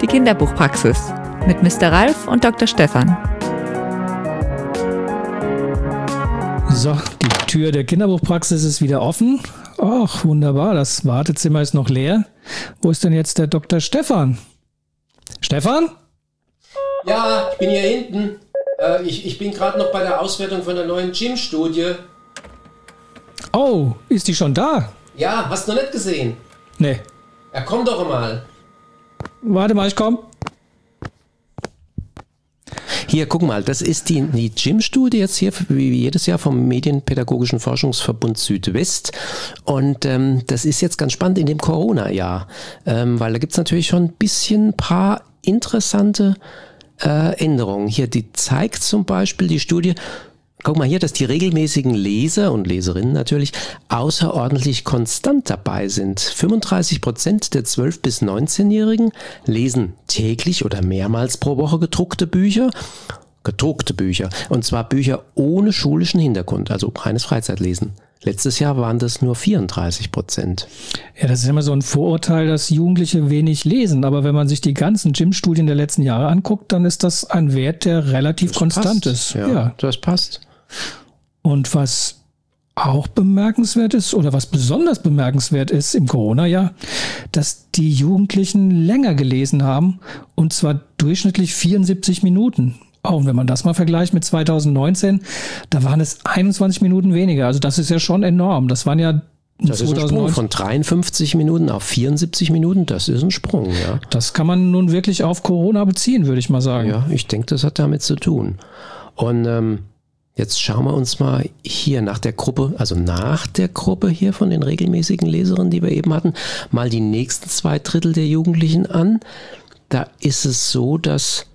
die Kinderbuchpraxis mit Mr. Ralf und Dr. Stefan. So, die Tür der Kinderbuchpraxis ist wieder offen. Ach, wunderbar, das Wartezimmer ist noch leer. Wo ist denn jetzt der Dr. Stefan? Stefan? Ja, ich bin hier hinten. Ich bin gerade noch bei der Auswertung von der neuen Gym-Studie. Oh, ist die schon da? Ja, hast du noch nicht gesehen? Nee. Ja, komm doch mal. Warte mal, ich komm. Hier, guck mal, das ist die Gym-Studie jetzt hier, wie jedes Jahr vom Medienpädagogischen Forschungsverbund Südwest. Und das ist jetzt ganz spannend in dem Corona-Jahr, weil da gibt es natürlich schon ein paar interessante Änderungen. Hier, die zeigt zum Beispiel die Studie, guck mal hier, dass die regelmäßigen Leser und Leserinnen natürlich außerordentlich konstant dabei sind. 35% der 12- bis 19-Jährigen lesen täglich oder mehrmals pro Woche gedruckte Bücher. Und zwar Bücher ohne schulischen Hintergrund, also reines Freizeitlesen. Letztes Jahr waren das nur 34%. Ja, das ist immer so ein Vorurteil, dass Jugendliche wenig lesen. Aber wenn man sich die ganzen Gym-Studien der letzten Jahre anguckt, dann ist das ein Wert, der relativ konstant ist. Ja, das passt. Und was auch bemerkenswert ist oder was besonders bemerkenswert ist im Corona-Jahr, dass die Jugendlichen länger gelesen haben und zwar durchschnittlich 74 Minuten. Oh, und wenn man das mal vergleicht mit 2019, da waren es 21 Minuten weniger. Also das ist ja schon enorm. Das waren ja das ist ein Sprung von 53 Minuten auf 74 Minuten. Das ist ein Sprung, ja. Das kann man nun wirklich auf Corona beziehen, würde ich mal sagen. Ja, ich denke, das hat damit zu tun. Und jetzt schauen wir uns mal hier nach der Gruppe hier von den regelmäßigen Leserinnen, die wir eben hatten, mal die nächsten 2/3 der Jugendlichen an. Da ist es so, dass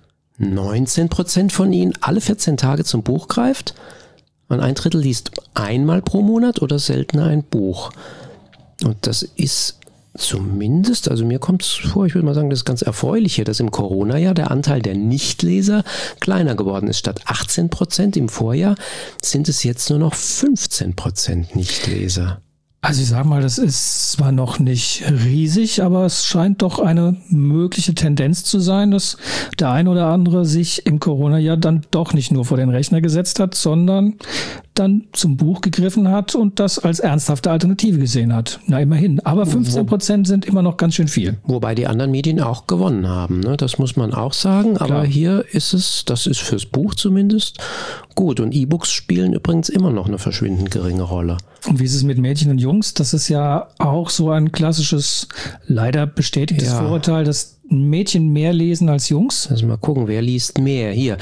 19% von ihnen alle 14 Tage zum Buch greift und 1/3 liest einmal pro Monat oder seltener ein Buch. Und das ist zumindest, also mir kommt es vor, ich würde mal sagen, das ist ganz erfreulich hier, dass im Corona-Jahr der Anteil der Nichtleser kleiner geworden ist. Statt 18% im Vorjahr sind es jetzt nur noch 15% Nichtleser. Also ich sage mal, das ist zwar noch nicht riesig, aber es scheint doch eine mögliche Tendenz zu sein, dass der ein oder andere sich im Corona-Jahr dann doch nicht nur vor den Rechner gesetzt hat, sondern dann zum Buch gegriffen hat und das als ernsthafte Alternative gesehen hat. Na, immerhin. Aber 15% sind immer noch ganz schön viel. Wobei die anderen Medien auch gewonnen haben, ne? Das muss man auch sagen. Klar. Aber hier ist es, das ist fürs Buch zumindest gut. Und E-Books spielen übrigens immer noch eine verschwindend geringe Rolle. Und wie ist es mit Mädchen und Jungs? Das ist ja auch so ein klassisches, leider bestätigtes Vorurteil, dass Mädchen mehr lesen als Jungs. Also mal gucken, wer liest mehr? Hier,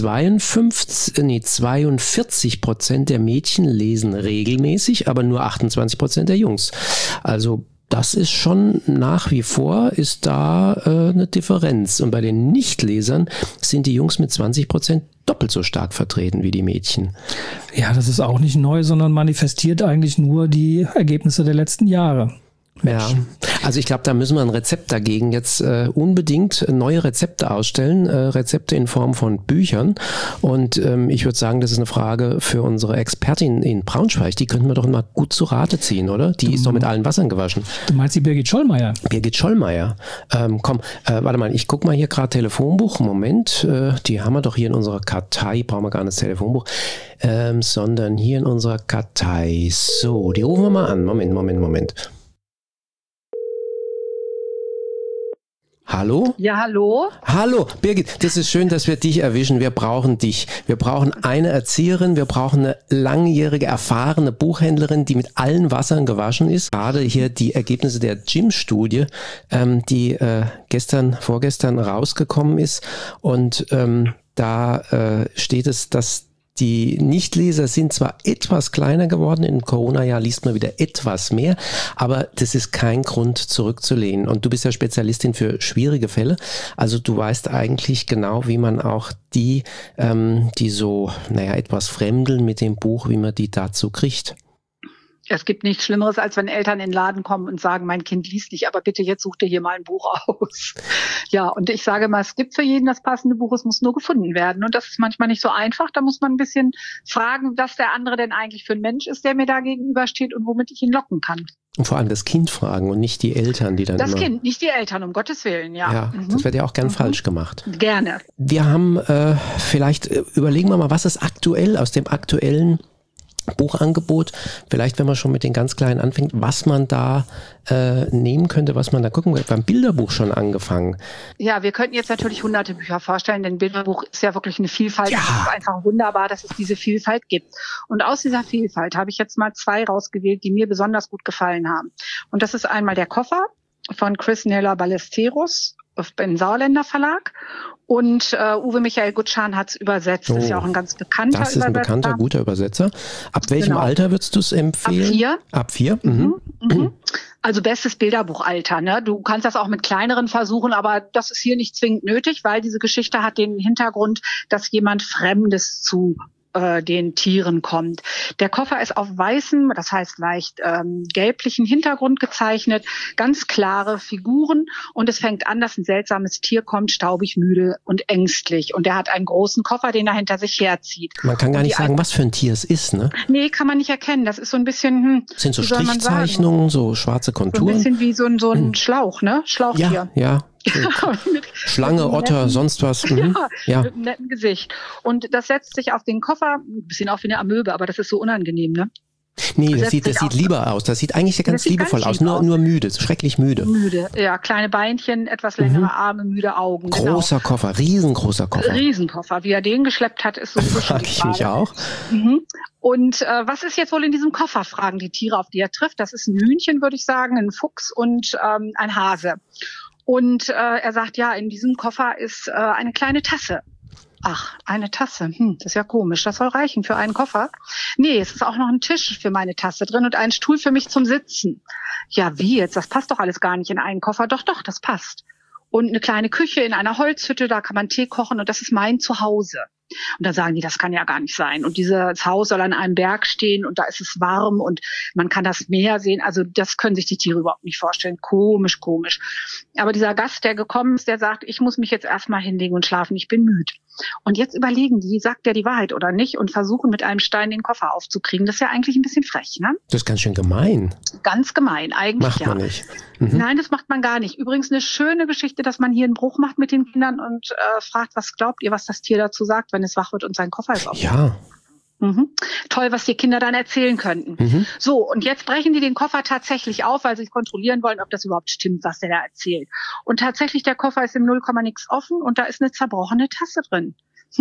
42% der Mädchen lesen regelmäßig, aber nur 28% der Jungs. Also das ist schon nach wie vor, ist da eine Differenz. Und bei den Nichtlesern sind die Jungs mit 20% doppelt so stark vertreten wie die Mädchen. Ja, das ist auch nicht neu, sondern manifestiert eigentlich nur die Ergebnisse der letzten Jahre. Ja, also ich glaube, da müssen wir ein Rezept dagegen jetzt unbedingt neue Rezepte ausstellen, Rezepte in Form von Büchern. Und ich würde sagen, das ist eine Frage für unsere Expertin in Braunschweig. Die könnten wir doch mal gut zu Rate ziehen, oder? Die ist doch mit allen Wassern gewaschen. Du meinst die Birgit Schollmeier? Birgit Schollmeier. Warte mal, ich gucke mal hier gerade Telefonbuch. Moment, die haben wir doch hier in unserer Kartei. Brauchen wir gar nicht das Telefonbuch, sondern hier in unserer Kartei. So, die rufen wir mal an. Moment. Hallo? Ja, hallo? Hallo, Birgit, das ist schön, dass wir dich erwischen. Wir brauchen dich. Wir brauchen eine Erzieherin, wir brauchen eine langjährige, erfahrene Buchhändlerin, die mit allen Wassern gewaschen ist. Gerade hier die Ergebnisse der Gym-Studie, die vorgestern rausgekommen ist. Und da steht es, dass die Nichtleser sind zwar etwas kleiner geworden, im Corona-Jahr liest man wieder etwas mehr, aber das ist kein Grund zurückzulehnen. Und du bist ja Spezialistin für schwierige Fälle, also du weißt eigentlich genau, wie man auch die so, etwas fremdeln mit dem Buch, wie man die dazu kriegt. Es gibt nichts Schlimmeres, als wenn Eltern in den Laden kommen und sagen, mein Kind liest nicht, aber bitte jetzt such dir hier mal ein Buch aus. Ja, und ich sage mal, es gibt für jeden das passende Buch, es muss nur gefunden werden. Und das ist manchmal nicht so einfach. Da muss man ein bisschen fragen, was der andere denn eigentlich für ein Mensch ist, der mir da gegenübersteht und womit ich ihn locken kann. Und vor allem das Kind fragen und nicht die Eltern, die dann Das Kind, nicht die Eltern, um Gottes Willen, ja. Ja, das wird ja auch gern falsch gemacht. Gerne. Wir haben, vielleicht überlegen wir mal, was ist aktuell aus dem aktuellen Buchangebot, vielleicht wenn man schon mit den ganz Kleinen anfängt, was man da nehmen könnte, was man da gucken könnte. Beim Bilderbuch schon angefangen. Ja, wir könnten jetzt natürlich hunderte Bücher vorstellen, denn Bilderbuch ist ja wirklich eine Vielfalt. Ja. Es ist einfach wunderbar, dass es diese Vielfalt gibt. Und aus dieser Vielfalt habe ich jetzt mal 2 rausgewählt, die mir besonders gut gefallen haben. Und das ist einmal der Koffer von Chris Nela Ballesteros im Sauerländer Verlag. Und Uwe Michael Gutschan hat es übersetzt. Das ist ja auch ein ganz bekannter Übersetzer. Das ist ein bekannter, guter Übersetzer. Ab welchem Alter würdest du es empfehlen? Ab 4. Ab 4? Mhm. Also bestes Bilderbuchalter. Ne? Du kannst das auch mit kleineren versuchen, aber das ist hier nicht zwingend nötig, weil diese Geschichte hat den Hintergrund, dass jemand Fremdes zu den Tieren kommt. Der Koffer ist auf weißem, das heißt leicht gelblichen Hintergrund gezeichnet, ganz klare Figuren und es fängt an, dass ein seltsames Tier kommt, staubig, müde und ängstlich und der hat einen großen Koffer, den er hinter sich herzieht. Man kann gar nicht sagen, was für ein Tier es ist, ne? Nee, kann man nicht erkennen. Das ist so ein bisschen, sind so Strichzeichnungen, so schwarze Konturen? So ein bisschen wie so ein Schlauch, ne? Schlauchtier. Ja. Schlange, Otter, sonst was. Ja, mit einem netten Gesicht. Und das setzt sich auf den Koffer, ein bisschen auch wie eine Amöbe, aber das ist so unangenehm, ne? Nee, das sieht lieber aus. Das sieht eigentlich ja ganz liebevoll aus. Nur müde, schrecklich müde. Müde, ja. Kleine Beinchen, etwas längere Arme, müde Augen. Großer Koffer, riesengroßer Koffer. Riesenkoffer. Wie er den geschleppt hat, ist so frag ich mich auch. Und was ist jetzt wohl in diesem Koffer, fragen die Tiere, auf die er trifft. Das ist ein Hühnchen, würde ich sagen, ein Fuchs und ein Hase. Und er sagt, ja, in diesem Koffer ist eine kleine Tasse. Ach, eine Tasse. Das ist ja komisch. Das soll reichen für einen Koffer. Nee, es ist auch noch ein Tisch für meine Tasse drin und ein Stuhl für mich zum Sitzen. Ja, wie jetzt? Das passt doch alles gar nicht in einen Koffer. Doch, das passt. Und eine kleine Küche in einer Holzhütte, da kann man Tee kochen und das ist mein Zuhause. Und da sagen die, das kann ja gar nicht sein. Und dieses Haus soll an einem Berg stehen und da ist es warm und man kann das Meer sehen. Also das können sich die Tiere überhaupt nicht vorstellen. Komisch. Aber dieser Gast, der gekommen ist, der sagt, ich muss mich jetzt erstmal hinlegen und schlafen, ich bin müde. Und jetzt überlegen die, sagt der die Wahrheit oder nicht und versuchen mit einem Stein den Koffer aufzukriegen. Das ist ja eigentlich ein bisschen frech, ne? Das ist ganz schön gemein. Ganz gemein, eigentlich macht man nicht. Nein, das macht man gar nicht. Übrigens eine schöne Geschichte, dass man hier einen Bruch macht mit den Kindern und fragt, was glaubt ihr, was das Tier dazu sagt, wenn es wach wird und sein Koffer ist offen. Ja. Toll, was die Kinder dann erzählen könnten. So, und jetzt brechen die den Koffer tatsächlich auf, weil sie kontrollieren wollen, ob das überhaupt stimmt, was der da erzählt. Und tatsächlich, der Koffer ist im 0,nix offen und da ist eine zerbrochene Tasse drin.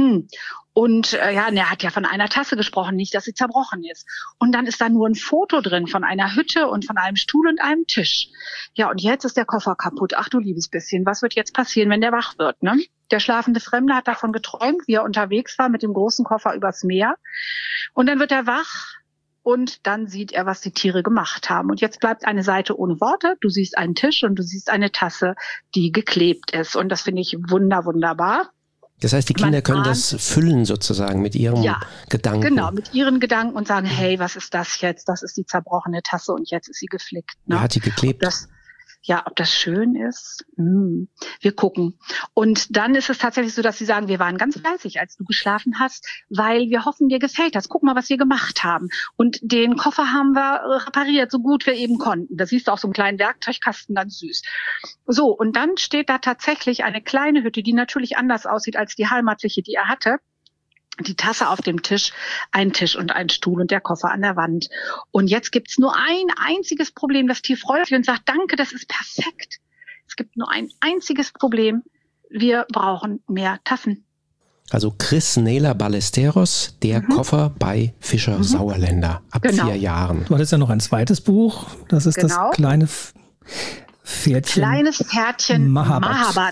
Und er hat ja von einer Tasse gesprochen, nicht, dass sie zerbrochen ist. Und dann ist da nur ein Foto drin von einer Hütte und von einem Stuhl und einem Tisch. Ja, und jetzt ist der Koffer kaputt. Ach du liebes bisschen, was wird jetzt passieren, wenn der wach wird, ne? Der schlafende Fremde hat davon geträumt, wie er unterwegs war mit dem großen Koffer übers Meer. Und dann wird er wach und dann sieht er, was die Tiere gemacht haben. Und jetzt bleibt eine Seite ohne Worte. Du siehst einen Tisch und du siehst eine Tasse, die geklebt ist. Und das finde ich wunderbar. Das heißt, die Kinder können das füllen sozusagen mit ihrem Gedanken. Genau, mit ihren Gedanken und sagen, hey, was ist das jetzt? Das ist die zerbrochene Tasse und jetzt ist sie geflickt. Ne? Ja, hat die geklebt. Ob das schön ist, wir gucken. Und dann ist es tatsächlich so, dass sie sagen, wir waren ganz fleißig, als du geschlafen hast, weil wir hoffen, dir gefällt das. Guck mal, was wir gemacht haben. Und den Koffer haben wir repariert, so gut wir eben konnten. Da siehst du auch so einen kleinen Werkzeugkasten, ganz süß. So, und dann steht da tatsächlich eine kleine Hütte, die natürlich anders aussieht als die heimatliche, die er hatte. Die Tasse auf dem Tisch, ein Tisch und ein Stuhl und der Koffer an der Wand. Und jetzt gibt's nur ein einziges Problem. Das Tier freut sich und sagt, danke, das ist perfekt. Es gibt nur ein einziges Problem. Wir brauchen mehr Tassen. Also Chris Nela Ballesteros, der Koffer bei Fischer Sauerländer ab 4 Jahren. Du hattest ja noch ein zweites Buch. Das ist das kleine Pferdchen. Kleines Pferdchen Mahabat.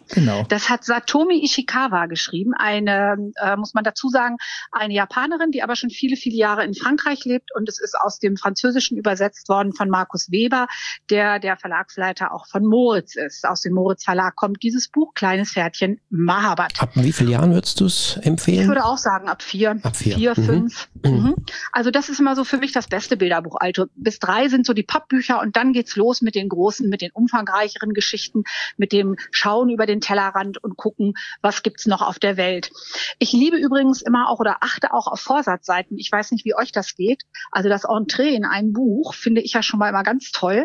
Genau. Das hat Satomi Ishikawa geschrieben, eine, muss man dazu sagen, eine Japanerin, die aber schon viele, viele Jahre in Frankreich lebt, und es ist aus dem Französischen übersetzt worden von Markus Weber, der Verlagsleiter auch von Moritz ist. Aus dem Moritz Verlag kommt dieses Buch, Kleines Pferdchen Mahabad. Ab wie vielen Jahren würdest du es empfehlen? Ich würde auch sagen, ab 4. Ab 4. 4, 5. Also das ist immer so für mich das beste Bilderbuch. Also bis 3 sind so die Pappbücher, und dann geht's los mit den großen, mit den umfangreicheren Geschichten, mit dem Schauen über den Tellerrand und gucken, was gibt's noch auf der Welt. Ich liebe übrigens immer auch oder achte auch auf Vorsatzseiten. Ich weiß nicht, wie euch das geht. Also das Entree in ein Buch finde ich ja schon mal immer ganz toll.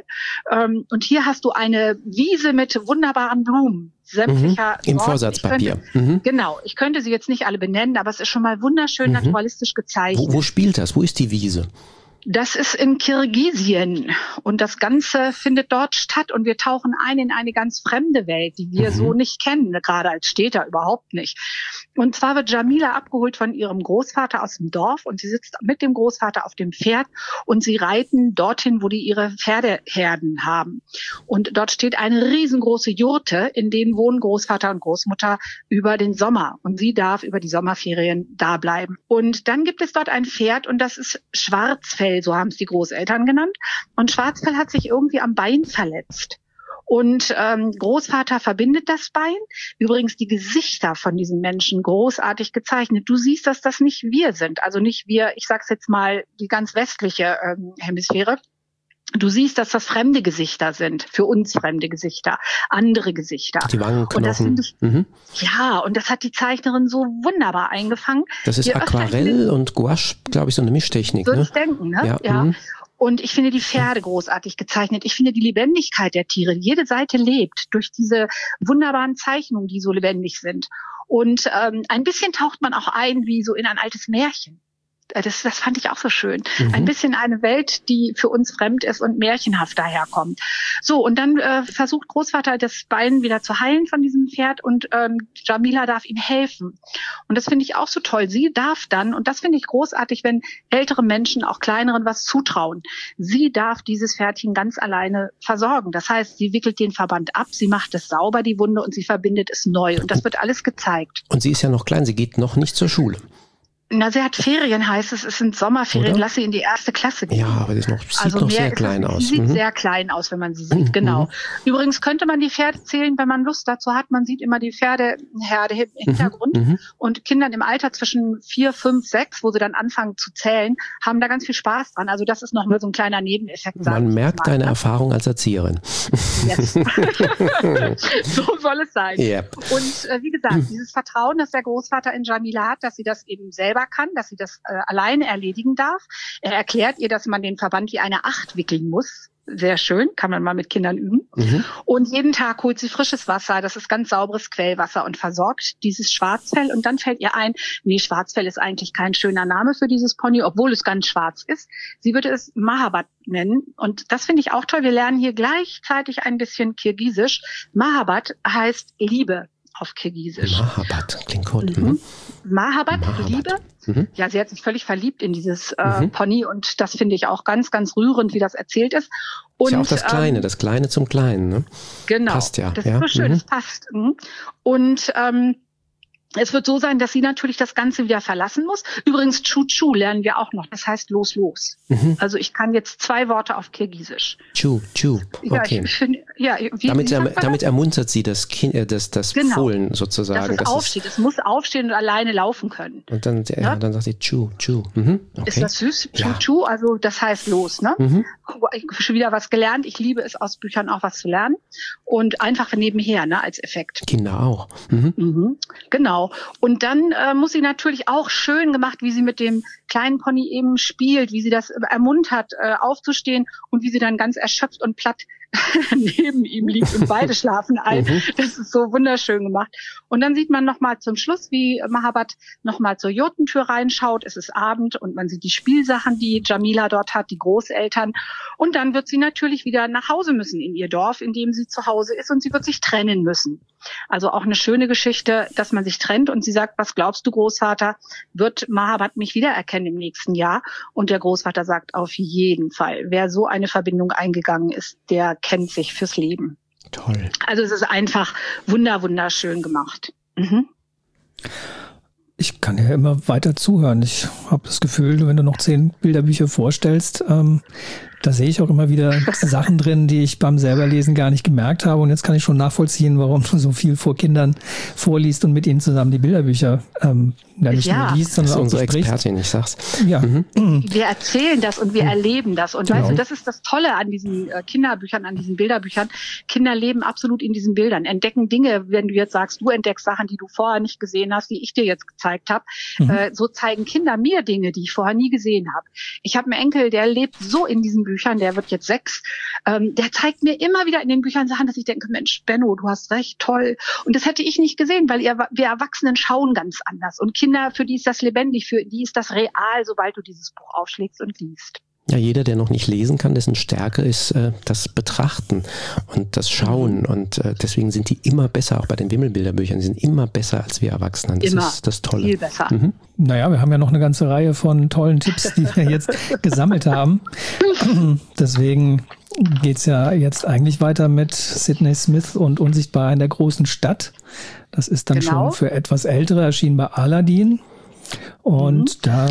Und hier hast du eine Wiese mit wunderbaren Blumen. Sämtlicher im Vorsatzpapier. Genau, ich könnte sie jetzt nicht alle benennen, aber es ist schon mal wunderschön naturalistisch gezeichnet. Wo spielt das? Wo ist die Wiese? Das ist in Kirgisien, und das Ganze findet dort statt, und wir tauchen ein in eine ganz fremde Welt, die wir so nicht kennen, gerade als Städter überhaupt nicht. Und zwar wird Jamila abgeholt von ihrem Großvater aus dem Dorf, und sie sitzt mit dem Großvater auf dem Pferd, und sie reiten dorthin, wo die ihre Pferdeherden haben. Und dort steht eine riesengroße Jurte, in denen wohnen Großvater und Großmutter über den Sommer, und sie darf über die Sommerferien da bleiben. Und dann gibt es dort ein Pferd, und das ist Schwarzfell, so haben es die Großeltern genannt. Und Schwarzfell hat sich irgendwie am Bein verletzt. Und Großvater verbindet das Bein. Übrigens die Gesichter von diesen Menschen großartig gezeichnet. Du siehst, dass das nicht wir sind. Also nicht wir, ich sag's jetzt mal, die ganz westliche Hemisphäre. Du siehst, dass das fremde Gesichter sind, für uns fremde Gesichter, andere Gesichter. Die Wangenknochen. Und das finde ich, ja, und das hat die Zeichnerin so wunderbar eingefangen. Das ist Aquarell und Gouache, glaube ich, so eine Mischtechnik. Würde ne? ich denken, ne? Ja. Und ich finde die Pferde großartig gezeichnet. Ich finde die Lebendigkeit der Tiere. Jede Seite lebt durch diese wunderbaren Zeichnungen, die so lebendig sind. Und ein bisschen taucht man auch ein wie so in ein altes Märchen. Das fand ich auch so schön. Ein bisschen eine Welt, die für uns fremd ist und märchenhaft daherkommt. So, und dann versucht Großvater das Bein wieder zu heilen von diesem Pferd, und Jamila darf ihm helfen. Und das finde ich auch so toll. Sie darf dann, und das finde ich großartig, wenn ältere Menschen auch kleineren was zutrauen. Sie darf dieses Pferdchen ganz alleine versorgen. Das heißt, sie wickelt den Verband ab, sie macht es sauber, die Wunde, und sie verbindet es neu. Und das wird alles gezeigt. Und sie ist ja noch klein, sie geht noch nicht zur Schule. Na, sie hat Ferien, heißt es. Es sind Sommerferien. Oder? Lass sie in die 1. Klasse gehen. Ja, aber das sieht noch sehr klein aus. Sie sieht sehr klein aus, wenn man sie sieht, genau. Übrigens könnte man die Pferde zählen, wenn man Lust dazu hat. Man sieht immer die Pferdeherde im Hintergrund. Und Kindern im Alter zwischen 4, 5, 6, wo sie dann anfangen zu zählen, haben da ganz viel Spaß dran. Also das ist nochmal so ein kleiner Nebeneffekt. Man merkt deine Erfahrung als Erzieherin. Yes. So soll es sein. Yep. Und wie gesagt, dieses Vertrauen, das der Großvater in Jamila hat, dass sie das eben selber kann, dass sie das alleine erledigen darf. Er erklärt ihr, dass man den Verband wie eine 8 wickeln muss. Sehr schön, kann man mal mit Kindern üben. Und jeden Tag holt sie frisches Wasser, das ist ganz sauberes Quellwasser, und versorgt dieses Schwarzfell. Und dann fällt ihr ein, nee, Schwarzfell ist eigentlich kein schöner Name für dieses Pony, obwohl es ganz schwarz ist. Sie würde es Mahabad nennen. Und das finde ich auch toll. Wir lernen hier gleichzeitig ein bisschen Kirgisisch. Mahabad heißt Liebe auf Kirgisisch. Mahabad, klingt gut. Mahabad, Liebe. Ja, sie hat sich völlig verliebt in dieses Pony, und das finde ich auch ganz, ganz rührend, wie das erzählt ist. Und, ist ja auch das Kleine zum Kleinen, ne? Genau. Passt ja. Das ist so schön, das passt. Und es wird so sein, dass sie natürlich das Ganze wieder verlassen muss. Übrigens, Chu-Chu lernen wir auch noch. Das heißt los, los. Also ich kann jetzt 2 Worte auf Kirgisisch. Chu-Chu, okay. Damit ermuntert sie das Fohlen sozusagen. Dass es aufsteht. Es muss aufstehen und alleine laufen können. Und dann, dann sagt sie Chu-Chu. Okay. Ist das süß? Chu-Chu, also das heißt los, ne? Ich habe schon wieder was gelernt. Ich liebe es, aus Büchern auch was zu lernen. Und einfach nebenher, ne, als Effekt. Kinder auch. Genau. Und dann muss sie natürlich auch schön gemacht, wie sie mit dem kleinen Pony eben spielt, wie sie das ermuntert, aufzustehen, und wie sie dann ganz erschöpft und platt neben ihm liegt und beide schlafen ein. Das ist so wunderschön gemacht. Und dann sieht man nochmal zum Schluss, wie Mahabad nochmal zur Jurtentür reinschaut. Es ist Abend und man sieht die Spielsachen, die Jamila dort hat, die Großeltern. Und dann wird sie natürlich wieder nach Hause müssen in ihr Dorf, in dem sie zu Hause ist, und sie wird sich trennen müssen. Also auch eine schöne Geschichte, dass man sich trennt, und sie sagt, was glaubst du, Großvater, wird Mahabad mich wiedererkennen im nächsten Jahr? Und der Großvater sagt, auf jeden Fall. Wer so eine Verbindung eingegangen ist, der kennt sich fürs Leben. Toll. Also es ist einfach wunderschön gemacht. Mhm. Ich kann ja immer weiter zuhören. Ich habe das Gefühl, wenn du noch 10 Bilderbücher vorstellst, da sehe ich auch immer wieder Sachen drin, die ich beim selberlesen gar nicht gemerkt habe. Und jetzt kann ich schon nachvollziehen, warum du so viel vor Kindern vorliest und mit ihnen zusammen die Bilderbücher nicht nur liest, sondern auch unsere bespricht. Expertin, ich sag's. Ja. Wir erzählen das und wir erleben das. Und weißt du, das ist das Tolle an diesen Kinderbüchern, an diesen Bilderbüchern. Kinder leben absolut in diesen Bildern, entdecken Dinge, wenn du jetzt sagst, du entdeckst Sachen, die du vorher nicht gesehen hast, die ich dir jetzt gezeigt habe. So zeigen Kinder mir Dinge, die ich vorher nie gesehen habe. Ich habe einen Enkel, der lebt so in diesen Büchern, der wird jetzt 6. Der zeigt mir immer wieder in den Büchern Sachen, dass ich denke, Mensch, Benno, du hast recht, toll. Und das hätte ich nicht gesehen, weil wir Erwachsenen schauen ganz anders. Und Kinder, für die ist das lebendig, für die ist das real, sobald du dieses Buch aufschlägst und liest. Ja, jeder, der noch nicht lesen kann, dessen Stärke ist das Betrachten und das Schauen. Und deswegen sind die immer besser, auch bei den Wimmelbilderbüchern, die sind immer besser als wir Erwachsenen. Das ist das Tolle. Viel besser. Naja, wir haben ja noch eine ganze Reihe von tollen Tipps, die wir jetzt gesammelt haben. Deswegen geht's ja jetzt eigentlich weiter mit Sidney Smith und Unsichtbar in der großen Stadt. Das ist dann schon für etwas Ältere, erschienen bei Aladdin. Und da...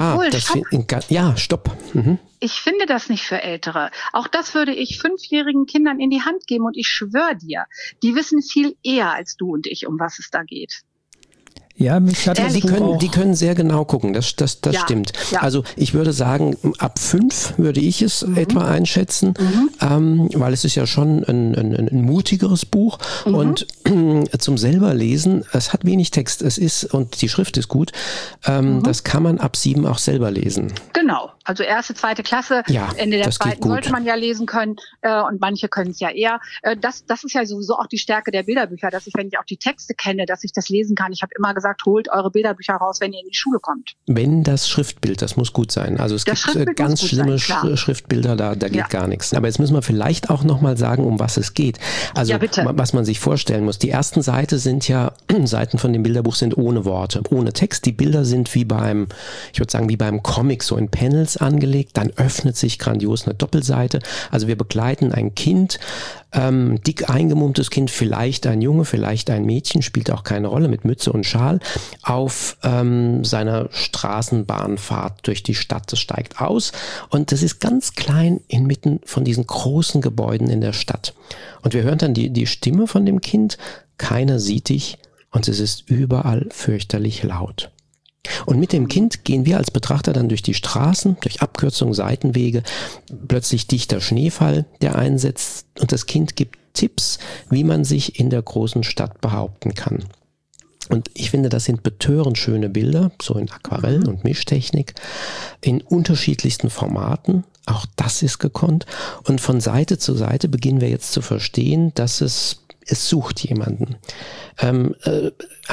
Stopp. Ich finde das nicht für Ältere. Auch das würde ich 5-jährigen Kindern in die Hand geben und ich schwöre dir, die wissen viel eher als du und ich, um was es da geht. Ja, mich hat die können sehr genau gucken, das stimmt. Ja. Also ich würde sagen, ab 5 würde ich es etwa einschätzen, weil es ist ja schon ein mutigeres Buch und zum selber lesen, es hat wenig Text, und die Schrift ist gut, das kann man ab 7 auch selber lesen. Genau, also 1., 2. Klasse, Ende der 2. sollte man ja lesen können und manche können es ja eher. Das ist ja sowieso auch die Stärke der Bilderbücher, dass ich, wenn ich auch die Texte kenne, dass ich das lesen kann. Ich habe immer gesagt, holt eure Bilderbücher raus, wenn ihr in die Schule kommt. Wenn das Schriftbild, das muss gut sein. Also es gibt ganz schlimme Schriftbilder, da geht gar nichts. Aber jetzt müssen wir vielleicht auch nochmal sagen, um was es geht. Also was man sich vorstellen muss. Die ersten Seiten von dem Bilderbuch sind ohne Worte, ohne Text. Die Bilder sind wie beim Comic, so in Panels angelegt. Dann öffnet sich grandios eine Doppelseite. Also wir begleiten ein Kind, dick eingemummtes Kind, vielleicht ein Junge, vielleicht ein Mädchen, spielt auch keine Rolle, mit Mütze und Schal, auf seiner Straßenbahnfahrt durch die Stadt. Das steigt aus und das ist ganz klein inmitten von diesen großen Gebäuden in der Stadt. Und wir hören dann die Stimme von dem Kind, keiner sieht dich und es ist überall fürchterlich laut. Und mit dem Kind gehen wir als Betrachter dann durch die Straßen, durch Abkürzungen, Seitenwege, plötzlich dichter Schneefall, der einsetzt und das Kind gibt Tipps, wie man sich in der großen Stadt behaupten kann. Und ich finde, das sind betörend schöne Bilder, so in Aquarell und Mischtechnik, in unterschiedlichsten Formaten. Auch das ist gekonnt. Und von Seite zu Seite beginnen wir jetzt zu verstehen, dass es sucht jemanden. Wir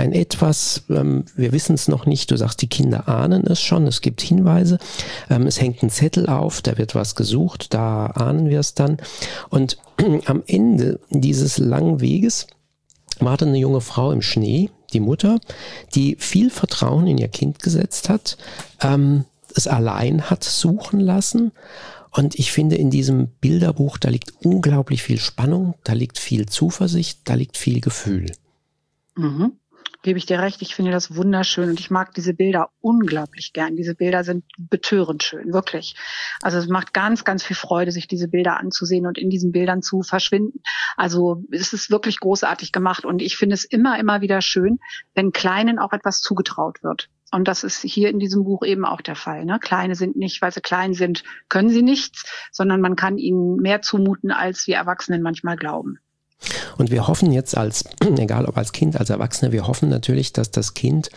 wissen es noch nicht, du sagst, die Kinder ahnen es schon, es gibt Hinweise, es hängt ein Zettel auf, da wird was gesucht, da ahnen wir es dann. Und am Ende dieses langen Weges wartet eine junge Frau im Schnee, die Mutter, die viel Vertrauen in ihr Kind gesetzt hat, es allein hat suchen lassen. Und ich finde, in diesem Bilderbuch, da liegt unglaublich viel Spannung, da liegt viel Zuversicht, da liegt viel Gefühl. Gebe ich dir recht, ich finde das wunderschön und ich mag diese Bilder unglaublich gern. Diese Bilder sind betörend schön, wirklich. Also es macht ganz, ganz viel Freude, sich diese Bilder anzusehen und in diesen Bildern zu verschwinden. Also es ist wirklich großartig gemacht und ich finde es immer wieder schön, wenn Kleinen auch etwas zugetraut wird. Und das ist hier in diesem Buch eben auch der Fall. Ne? Kleine sind nicht, weil sie klein sind, können sie nichts, sondern man kann ihnen mehr zumuten, als wir Erwachsenen manchmal glauben. Und wir hoffen jetzt egal ob als Kind, als Erwachsene, wir hoffen natürlich, dass das Kind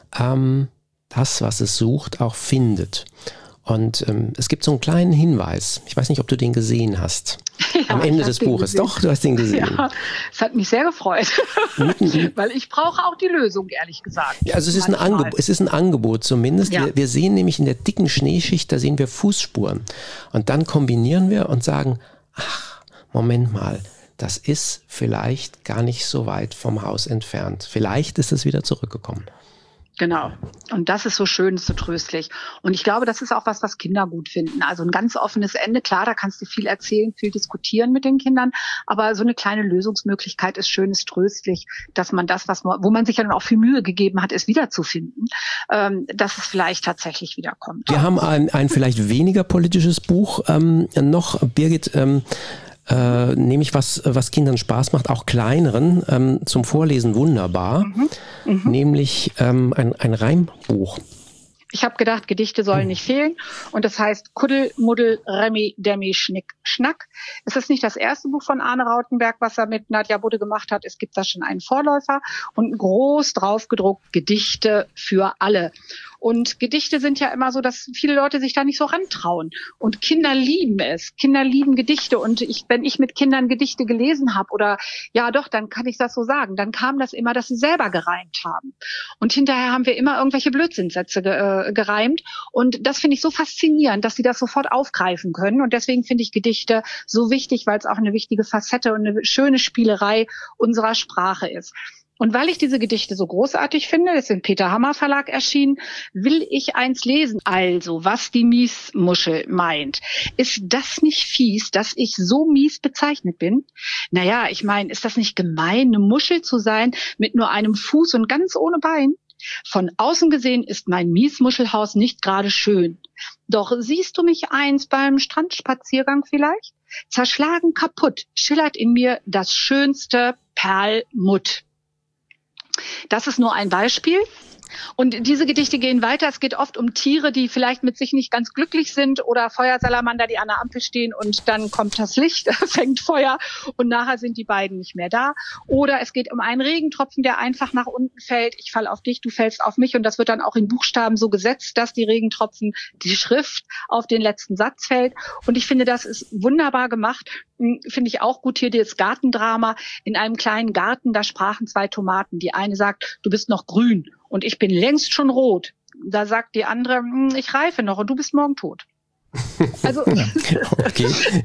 das, was es sucht, auch findet. Und es gibt so einen kleinen Hinweis. Ich weiß nicht, ob du den gesehen hast. Ja, am Ende des Buches. Doch, du hast den gesehen. Ja, es hat mich sehr gefreut. Weil ich brauche auch die Lösung, ehrlich gesagt. Ja, also es ist ein Angebot zumindest. Ja. Wir sehen nämlich in der dicken Schneeschicht, da sehen wir Fußspuren. Und dann kombinieren wir und sagen, ach, Moment mal, das ist vielleicht gar nicht so weit vom Haus entfernt. Vielleicht ist es wieder zurückgekommen. Genau. Und das ist so schön, so tröstlich. Und ich glaube, das ist auch was Kinder gut finden. Also ein ganz offenes Ende. Klar, da kannst du viel erzählen, viel diskutieren mit den Kindern. Aber so eine kleine Lösungsmöglichkeit ist schön, ist tröstlich, dass man das, wo man sich ja dann auch viel Mühe gegeben hat, es wiederzufinden, dass es vielleicht tatsächlich wiederkommt. Wir haben ein vielleicht weniger politisches Buch noch, Birgit, nämlich was Kindern Spaß macht, auch kleineren, zum Vorlesen wunderbar, nämlich ein Reimbuch. Ich habe gedacht, Gedichte sollen nicht fehlen. Und das heißt Kuddel, Muddel, Remi, Demi, Schnick, Schnack. Es ist nicht das erste Buch von Arne Rautenberg, was er mit Nadja Budde gemacht hat. Es gibt da schon einen Vorläufer und groß drauf gedruckt Gedichte für alle. Und Gedichte sind ja immer so, dass viele Leute sich da nicht so rantrauen. Und Kinder lieben es. Kinder lieben Gedichte. Und wenn ich mit Kindern Gedichte gelesen habe oder ja doch, dann kann ich das so sagen. Dann kam das immer, dass sie selber gereimt haben. Und hinterher haben wir immer irgendwelche Blödsinnsätze gereimt. Und das finde ich so faszinierend, dass sie das sofort aufgreifen können. Und deswegen finde ich Gedichte so wichtig, weil es auch eine wichtige Facette und eine schöne Spielerei unserer Sprache ist. Und weil ich diese Gedichte so großartig finde, das ist im Peter Hammer Verlag erschienen, will ich eins lesen. Also, was die Miesmuschel meint. Ist das nicht fies, dass ich so mies bezeichnet bin? Naja, ich meine, ist das nicht gemein, eine Muschel zu sein mit nur einem Fuß und ganz ohne Bein? Von außen gesehen ist mein Miesmuschelhaus nicht gerade schön. Doch siehst du mich einst beim Strandspaziergang vielleicht? Zerschlagen kaputt schillert in mir das schönste Perlmutt. Das ist nur ein Beispiel. Und diese Gedichte gehen weiter. Es geht oft um Tiere, die vielleicht mit sich nicht ganz glücklich sind oder Feuersalamander, die an der Ampel stehen und dann kommt das Licht, fängt Feuer und nachher sind die beiden nicht mehr da. Oder es geht um einen Regentropfen, der einfach nach unten fällt. Ich falle auf dich, du fällst auf mich und das wird dann auch in Buchstaben so gesetzt, dass die Regentropfen, die Schrift auf den letzten Satz fällt. Und ich finde, das ist wunderbar gemacht. Finde ich auch gut hier das Gartendrama. In einem kleinen Garten, da sprachen zwei Tomaten. Die eine sagt, du bist noch grün. Und ich bin längst schon rot. Da sagt die andere, ich reife noch und du bist morgen tot. Also okay,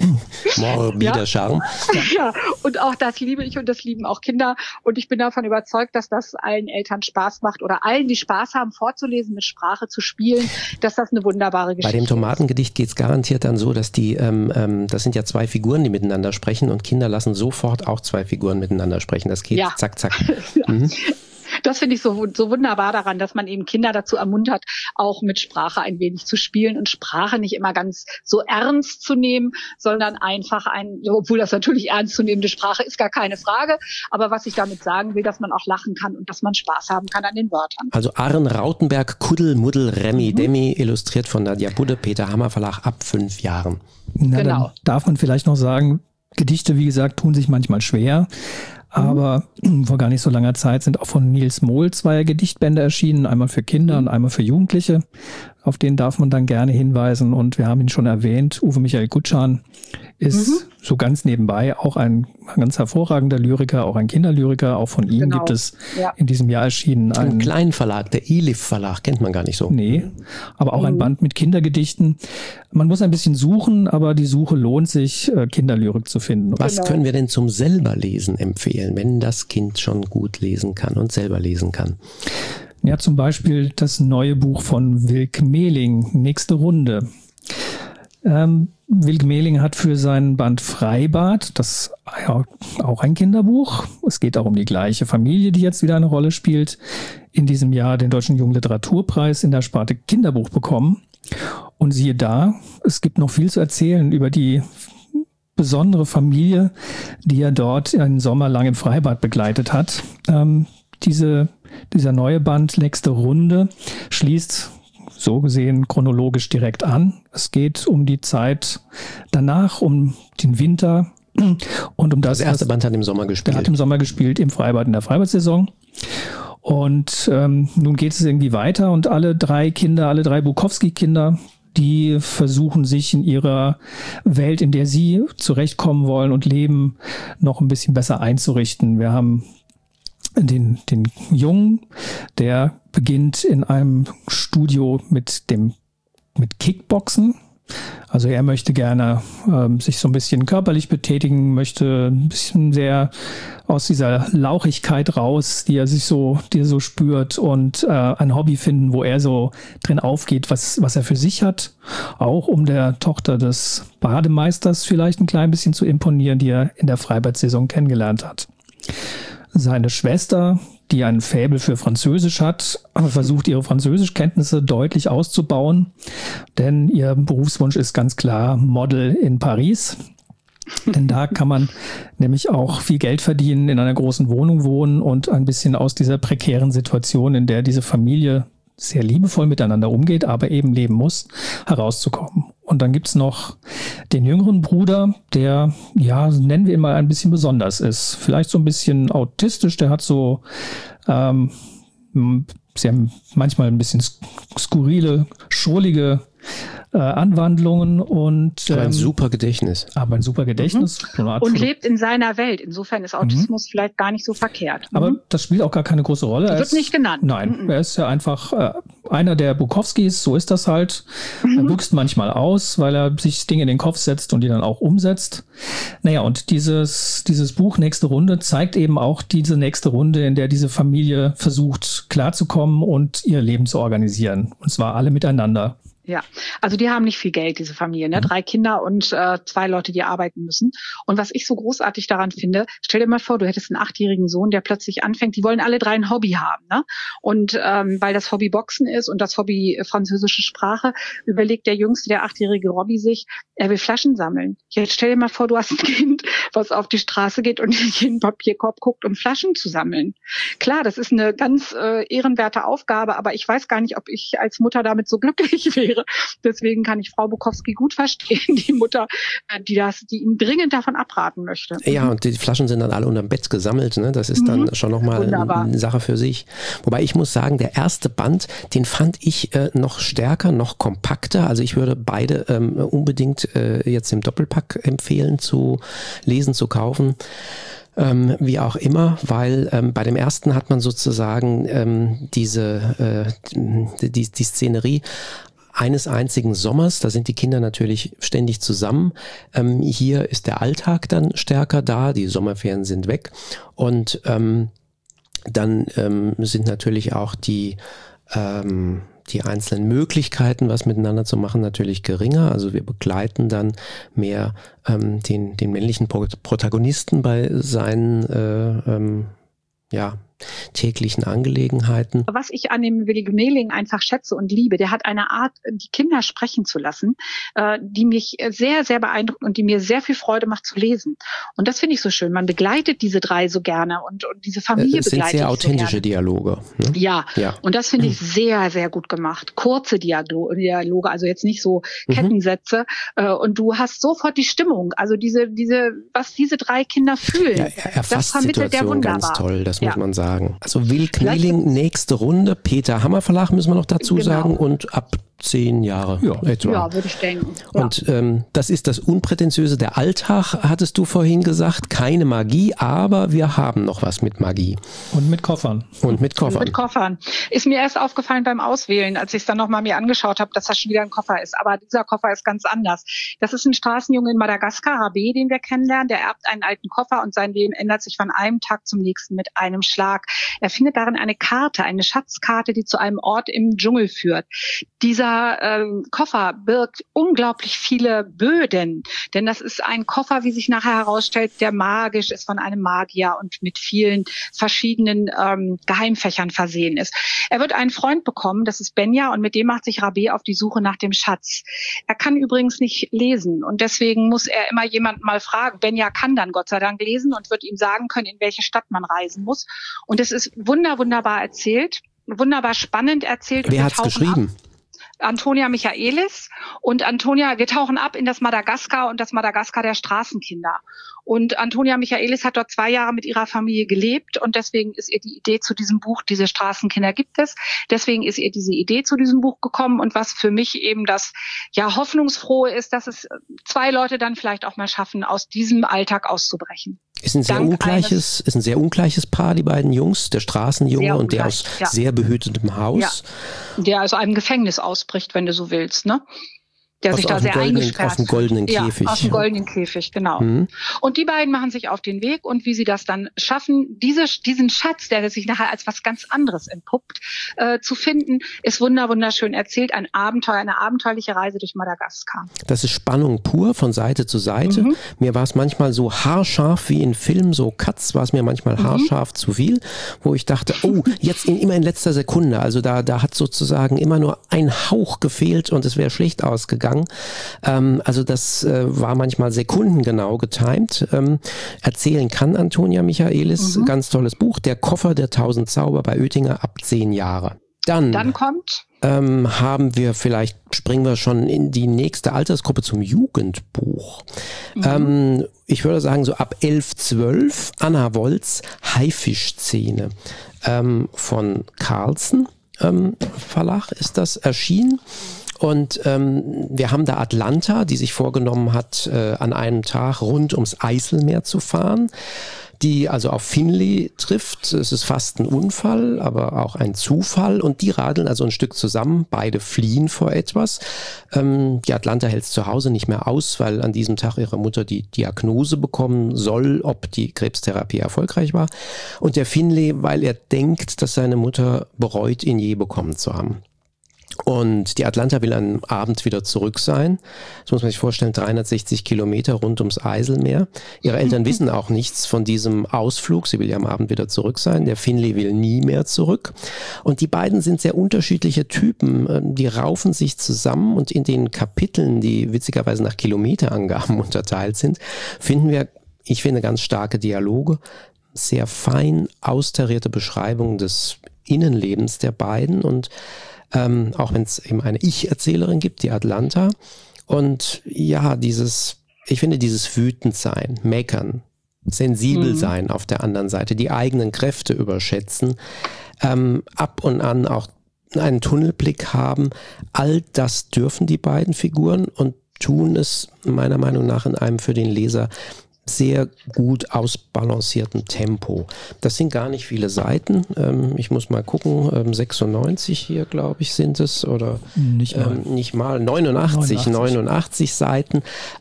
morbider Charme. Ja, und auch das liebe ich und das lieben auch Kinder. Und ich bin davon überzeugt, dass das allen Eltern Spaß macht oder allen, die Spaß haben, vorzulesen, mit Sprache zu spielen, dass das eine wunderbare Geschichte ist. Bei dem Tomatengedicht geht es garantiert dann so, dass die, das sind ja zwei Figuren, die miteinander sprechen und Kinder lassen sofort auch zwei Figuren miteinander sprechen. Das geht zack, zack. Ja. Das finde ich so wunderbar daran, dass man eben Kinder dazu ermuntert, auch mit Sprache ein wenig zu spielen und Sprache nicht immer ganz so ernst zu nehmen, sondern einfach obwohl das natürlich ernstzunehmende Sprache ist, gar keine Frage, aber was ich damit sagen will, dass man auch lachen kann und dass man Spaß haben kann an den Wörtern. Also Arne Rautenberg, Kuddel, Muddel, Remi, Demi, illustriert von Nadja Budde, Peter Hammer Verlag, ab 5 Jahren. Na, genau. Dann darf man vielleicht noch sagen, Gedichte, wie gesagt, tun sich manchmal schwer. Aber vor gar nicht so langer Zeit sind auch von Nils Mohl 2 Gedichtbände erschienen, einmal für Kinder und einmal für Jugendliche. Auf den darf man dann gerne hinweisen. Und wir haben ihn schon erwähnt, Uwe Michael Gutschan ist so ganz nebenbei auch ein ganz hervorragender Lyriker, auch ein Kinderlyriker. Auch von ihm gibt es in diesem Jahr erschienen einen kleinen Verlag, der Elif Verlag, kennt man gar nicht so. Nee, aber auch ein Band mit Kindergedichten. Man muss ein bisschen suchen, aber die Suche lohnt sich, Kinderlyrik zu finden. Was können wir denn zum Selberlesen empfehlen, wenn das Kind schon gut lesen kann und selber lesen kann? Ja, zum Beispiel das neue Buch von Wilk Mehling, Nächste Runde. Wilk Mehling hat für seinen Band Freibad, das auch ein Kinderbuch, es geht auch um die gleiche Familie, die jetzt wieder eine Rolle spielt, in diesem Jahr den Deutschen Jugendliteraturpreis in der Sparte Kinderbuch bekommen. Und siehe da, es gibt noch viel zu erzählen über die besondere Familie, die er dort einen Sommer lang im Freibad begleitet hat. Dieser neue Band, Nächste Runde, schließt so gesehen chronologisch direkt an. Es geht um die Zeit danach, um den Winter und um das. Das erste Band hat im Sommer gespielt. Der hat im Sommer gespielt, im Freibad, in der Freibad-Saison. Und nun geht es irgendwie weiter und alle drei Bukowski-Kinder, die versuchen sich in ihrer Welt, in der sie zurechtkommen wollen und leben, noch ein bisschen besser einzurichten. Wir haben den Jungen, der beginnt in einem Studio mit Kickboxen. Also er möchte gerne sich so ein bisschen körperlich betätigen, möchte ein bisschen sehr aus dieser Lauchigkeit raus, die er so spürt, und ein Hobby finden, wo er so drin aufgeht, was er für sich hat. Auch um der Tochter des Bademeisters vielleicht ein klein bisschen zu imponieren, die er in der Freibad-Saison kennengelernt hat. Seine Schwester, die ein Faible für Französisch hat, versucht ihre Französischkenntnisse deutlich auszubauen, denn ihr Berufswunsch ist ganz klar Model in Paris. Denn da kann man nämlich auch viel Geld verdienen, in einer großen Wohnung wohnen und ein bisschen aus dieser prekären Situation, in der diese Familie sehr liebevoll miteinander umgeht, aber eben leben muss, herauszukommen. Und dann gibt's noch den jüngeren Bruder, der, ja, nennen wir ihn mal, ein bisschen besonders ist. Vielleicht so ein bisschen autistisch, der hat so sehr manchmal ein bisschen skurrile, schrullige Anwandlungen und aber ein super Gedächtnis. Und lebt in seiner Welt. Insofern ist Autismus vielleicht gar nicht so verkehrt. Aber das spielt auch gar keine große Rolle. Er wird nicht genannt. Nein, er ist ja einfach einer der Bukowskis, so ist das halt. Er büchst manchmal aus, weil er sich Dinge in den Kopf setzt und die dann auch umsetzt. Naja, und dieses Buch Nächste Runde zeigt eben auch diese nächste Runde, in der diese Familie versucht klarzukommen und ihr Leben zu organisieren. Und zwar alle miteinander. Ja, also die haben nicht viel Geld, diese Familie, ne? 3 Kinder und 2 Leute, die arbeiten müssen. Und was ich so großartig daran finde, stell dir mal vor, du hättest einen 8-jährigen Sohn, der plötzlich anfängt, die wollen alle 3 ein Hobby haben, ne? Und weil das Hobby Boxen ist und das Hobby französische Sprache, überlegt der Jüngste, der 8-jährige Robby, sich, er will Flaschen sammeln. Jetzt stell dir mal vor, du hast ein Kind, was auf die Straße geht und in jeden Papierkorb guckt, um Flaschen zu sammeln. Klar, das ist eine ganz ehrenwerte Aufgabe, aber ich weiß gar nicht, ob ich als Mutter damit so glücklich wäre. Deswegen kann ich Frau Bukowski gut verstehen, die Mutter, die ihm dringend davon abraten möchte. Ja, und die Flaschen sind dann alle unterm Bett gesammelt, ne? Das ist dann schon nochmal eine Sache für sich. Wobei ich muss sagen, der erste Band, den fand ich noch stärker, noch kompakter. Also ich würde beide unbedingt jetzt im Doppelpack empfehlen zu lesen, zu kaufen. Wie auch immer, weil bei dem ersten hat man sozusagen die Szenerie eines einzigen Sommers, da sind die Kinder natürlich ständig zusammen. Hier ist der Alltag dann stärker da, die Sommerferien sind weg und dann sind natürlich auch die einzelnen Möglichkeiten, was miteinander zu machen, natürlich geringer. Also wir begleiten dann mehr den männlichen Protagonisten bei seinen täglichen Angelegenheiten. Was ich an dem Willi Gmelling einfach schätze und liebe, der hat eine Art, die Kinder sprechen zu lassen, die mich sehr, sehr beeindruckt und die mir sehr viel Freude macht zu lesen. Und das finde ich so schön. Man begleitet diese 3 so gerne und diese Familie begleitet. Es sind sehr authentische Dialoge. Ne? Ja, und das finde ich sehr, sehr gut gemacht. Kurze Dialoge, also jetzt nicht so Kettensätze. Und du hast sofort die Stimmung, also was diese 3 Kinder fühlen. Ja, er das vermittelt der wunderbar. Ganz toll, das muss man sagen. Also Will Gmelling, Nächste Runde, Peter Hammer Verlag müssen wir noch dazu sagen und ab 10 Jahre etwa. Ja, würde ich denken. Ja. Und das ist das Unprätentiöse, der Alltag, hattest du vorhin gesagt, keine Magie, aber wir haben noch was mit Magie. Und mit Koffern. Ist mir erst aufgefallen beim Auswählen, als ich es dann nochmal mir angeschaut habe, dass das schon wieder ein Koffer ist. Aber dieser Koffer ist ganz anders. Das ist ein Straßenjunge in Madagaskar, Rabé, den wir kennenlernen. Der erbt einen alten Koffer und sein Leben ändert sich von einem Tag zum nächsten mit einem Schlag. Er findet darin eine Karte, eine Schatzkarte, die zu einem Ort im Dschungel führt. Dieser Koffer birgt unglaublich viele Böden, denn das ist ein Koffer, wie sich nachher herausstellt, der magisch ist, von einem Magier und mit vielen verschiedenen Geheimfächern versehen ist. Er wird einen Freund bekommen, das ist Benja, und mit dem macht sich Rabé auf die Suche nach dem Schatz. Er kann übrigens nicht lesen und deswegen muss er immer jemanden mal fragen. Benja kann dann Gott sei Dank lesen und wird ihm sagen können, in welche Stadt man reisen muss. Und es ist wunderbar erzählt, wunderbar spannend erzählt. Wer hat's geschrieben? Antonia Michaelis und wir tauchen ab in das Madagaskar und das Madagaskar der Straßenkinder. Und Antonia Michaelis hat dort 2 Jahre mit ihrer Familie gelebt und deswegen ist ihr die Idee zu diesem Buch, diese Straßenkinder gibt es, deswegen ist ihr diese Idee zu diesem Buch gekommen und was für mich eben das Hoffnungsfrohe ist, dass es 2 Leute dann vielleicht auch mal schaffen, aus diesem Alltag auszubrechen. Ist ein sehr ungleiches Paar, die beiden Jungs, der Straßenjunge und der aus sehr behütetem Haus. Ja. Der aus einem Gefängnis ausbricht, wenn du so willst, ne? der sich da sehr eingesperrt aus dem goldenen Käfig. Ja, aus dem goldenen Käfig, genau. Mhm. Und die beiden machen sich auf den Weg und wie sie das dann schaffen, diesen Schatz, der sich nachher als was ganz anderes entpuppt, zu finden, ist wunderschön erzählt. Ein Abenteuer, eine abenteuerliche Reise durch Madagaskar. Das ist Spannung pur von Seite zu Seite. Mhm. Mir war es manchmal so haarscharf wie in Filmen, so Cuts war es mir manchmal haarscharf zu viel, wo ich dachte, oh, jetzt immer in letzter Sekunde. Also da hat sozusagen immer nur ein Hauch gefehlt und es wäre schlecht ausgegangen. Also das war manchmal sekundengenau getimt. Erzählen kann Antonia Michaelis, ganz tolles Buch, Der Koffer der 1000 Zauber bei Oetinger ab 10 Jahre. Dann kommt springen wir schon in die nächste Altersgruppe zum Jugendbuch. Ich würde sagen so ab 11, 12, Anna Wolz, Haifischszene von Carlsen Verlag ist das erschienen. Und wir haben da Atlanta, die sich vorgenommen hat, an einem Tag rund ums Eiselmeer zu fahren, die also auf Finlay trifft. Es ist fast ein Unfall, aber auch ein Zufall. Und die radeln also ein Stück zusammen. Beide fliehen vor etwas. Die Atlanta hält es zu Hause nicht mehr aus, weil an diesem Tag ihre Mutter die Diagnose bekommen soll, ob die Krebstherapie erfolgreich war. Und der Finlay, weil er denkt, dass seine Mutter bereut, ihn je bekommen zu haben. Und die Atlanta will am Abend wieder zurück sein. Das muss man sich vorstellen, 360 Kilometer rund ums Eiselmeer. Ihre Eltern wissen auch nichts von diesem Ausflug. Sie will ja am Abend wieder zurück sein. Der Finlay will nie mehr zurück. Und die beiden sind sehr unterschiedliche Typen. Die raufen sich zusammen und in den Kapiteln, die witzigerweise nach Kilometerangaben unterteilt sind, finden wir, ich finde, ganz starke Dialoge, sehr fein austarierte Beschreibungen des Innenlebens der beiden und auch wenn es eben eine Ich-Erzählerin gibt, die Atlanta. Und ja, ich finde dieses Wütendsein, Meckern, sensibel sein auf der anderen Seite, die eigenen Kräfte überschätzen, ab und an auch einen Tunnelblick haben, all das dürfen die beiden Figuren und tun es meiner Meinung nach in einem für den Leser sehr gut ausbalancierten Tempo. Das sind gar nicht viele Seiten. Ich muss mal gucken, 96 hier, glaube ich, sind es oder nicht mal 89 Seiten.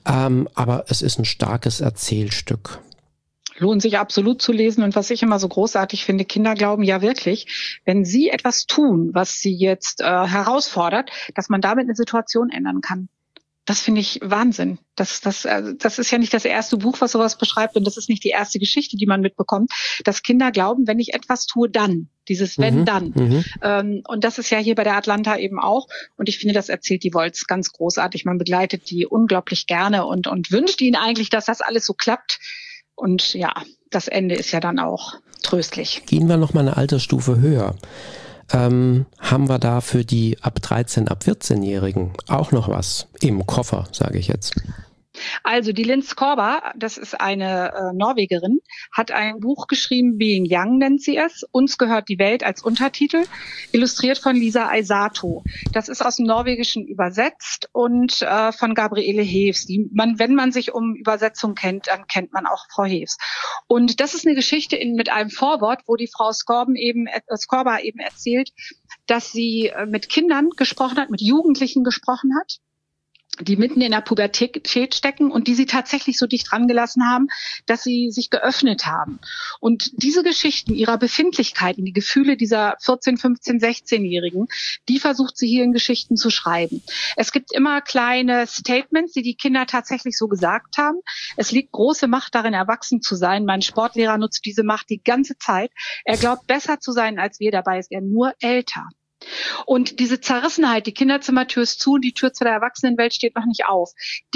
Aber es ist ein starkes Erzählstück. Lohnt sich absolut zu lesen. Und was ich immer so großartig finde, Kinder glauben ja wirklich, wenn sie etwas tun, was sie jetzt herausfordert, dass man damit eine Situation ändern kann. Das finde ich Wahnsinn. Das ist ja nicht das erste Buch, was sowas beschreibt und das ist nicht die erste Geschichte, die man mitbekommt, dass Kinder glauben, wenn ich etwas tue, dann. Dieses wenn, dann. Und das ist ja hier bei der Atlanta eben auch. Und ich finde, das erzählt die Wolz ganz großartig. Man begleitet die unglaublich gerne und wünscht ihnen eigentlich, dass das alles so klappt. Und ja, das Ende ist ja dann auch tröstlich. Gehen wir noch mal eine Altersstufe höher. Haben wir da für die ab 13, ab 14-Jährigen auch noch was im Koffer, sage ich jetzt? Also die Linn Skåber, das ist eine Norwegerin, hat ein Buch geschrieben, Being Young nennt sie es, Uns gehört die Welt als Untertitel, illustriert von Lisa Aisato. Das ist aus dem Norwegischen übersetzt und von Gabriele Heefs. Wenn man sich um Übersetzung kennt, dann kennt man auch Frau Heefs. Und das ist eine Geschichte mit einem Vorwort, wo die Frau Skåber eben erzählt, dass sie mit Kindern gesprochen hat, mit Jugendlichen gesprochen hat, die mitten in der Pubertät stecken und die sie tatsächlich so dicht rangelassen haben, dass sie sich geöffnet haben. Und diese Geschichten ihrer Befindlichkeiten, die Gefühle dieser 14, 15, 16-Jährigen, die versucht sie hier in Geschichten zu schreiben. Es gibt immer kleine Statements, die die Kinder tatsächlich so gesagt haben. Es liegt große Macht darin, erwachsen zu sein. Mein Sportlehrer nutzt diese Macht die ganze Zeit. Er glaubt, besser zu sein als wir, dabei ist er nur älter. Und diese Zerrissenheit, die Kinderzimmertür ist zu, die Tür zu der Erwachsenenwelt steht noch nicht auf.